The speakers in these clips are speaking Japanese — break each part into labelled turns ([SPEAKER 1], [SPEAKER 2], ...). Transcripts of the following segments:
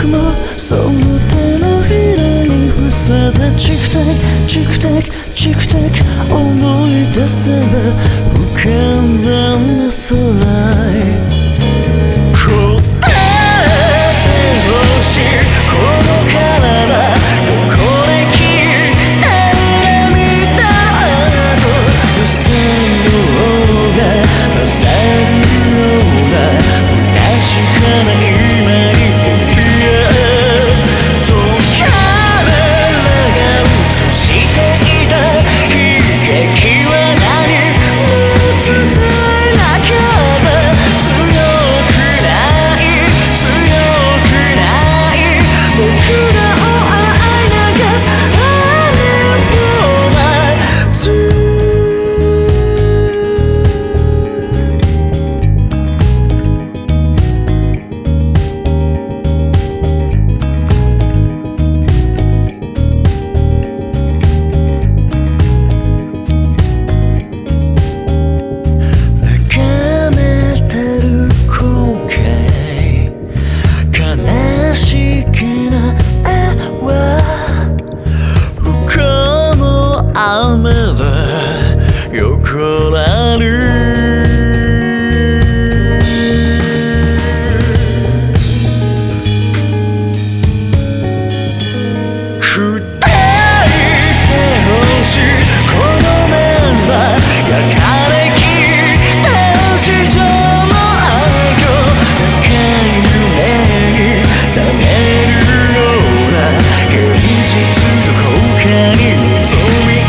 [SPEAKER 1] 欲もその手のひらに伏せてチクタクチクタクチクタク思い出せば不完全な空へ答えてほしいこの体どこで消えた涙の後無線の方が勝るような不確かな今に横らる砕いてほしいこのメンバー焼かれきった地上の愛を高い夢に覚めるような現実どこかに望み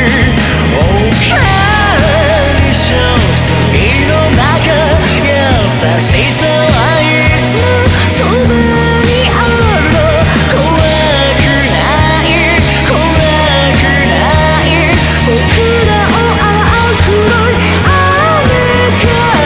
[SPEAKER 1] 優しさはいつもそばにあるの怖くない怖くない僕らを青黒い雨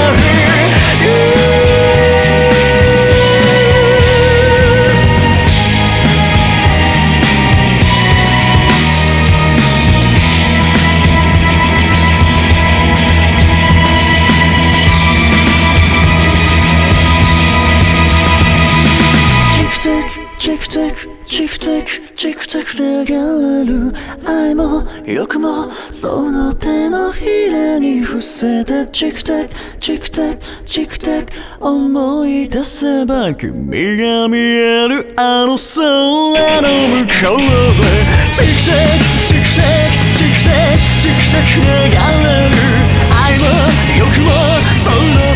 [SPEAKER 1] チクタクチクタクチクタク流れる愛も欲もその手のひらに伏せてチクタクチクタクチクタク思い出せば君が見えるあの空の向こうでチクタクチクタクチクタクチクタク流れる愛も欲もその